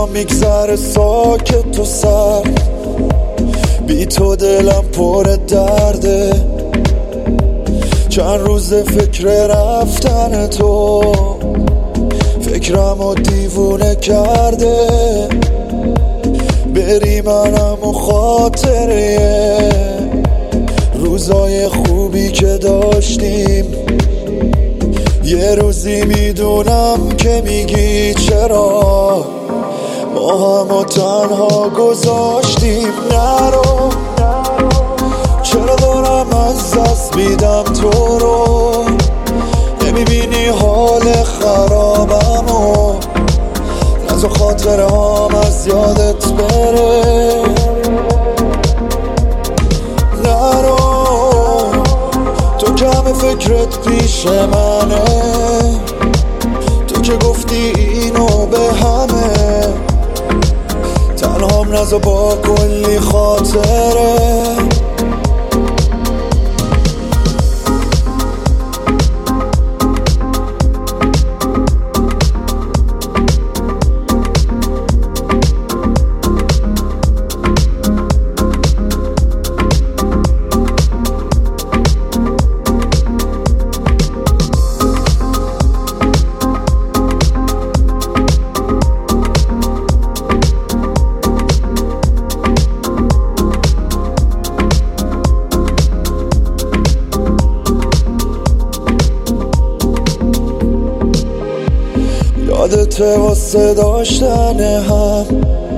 روزا میگذره ساکت و سرد، بی تو دلم پر درده. چند روز فکر رفتن تو، فکرمو دیوونه کرده. بری منم و خاطره روزای خوبی که داشتیم. یه روزی میدونم که میگی چرا ما همو تنها گذاشتیم. نرو، چرا دارم از دست میدم تو رو؟ نمیبینی حال خرابمو؟ نزا خاطره هام از یادت بره. نرو، تو کم فکرت پیش منه، تو که گفتی اینو به همه. تنهام نزا با کلی خاطره. یادته واسه داشتن هم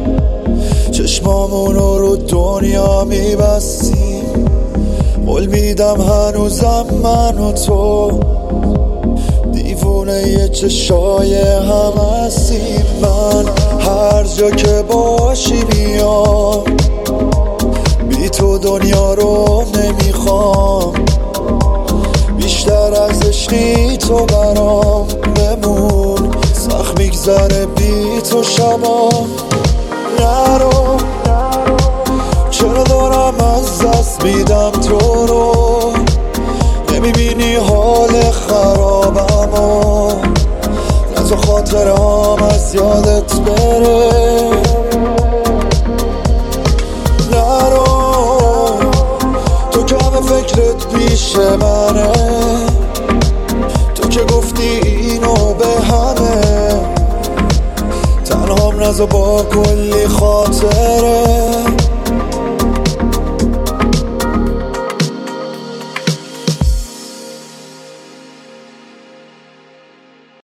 چشمامونو رو دنیا میبستیم. قول میدم هنوزم من و تو دیوونه یه چشای هم هستیم. من هر جا که باشی میام، بی تو دنیا رو نمیخوام. بیشتر از عشقی تو برام بمون، سخت میگذره بی تو شبام. نرو، چرا دارم از دست میدم تو رو؟ نمیبینی حال خرابمو؟ نزا خاطره هام از یادت بره. نرو، تو کم فکرت پیش منه، تو که گفتی اینو به همه. تنهام نزا با کلی خاطره.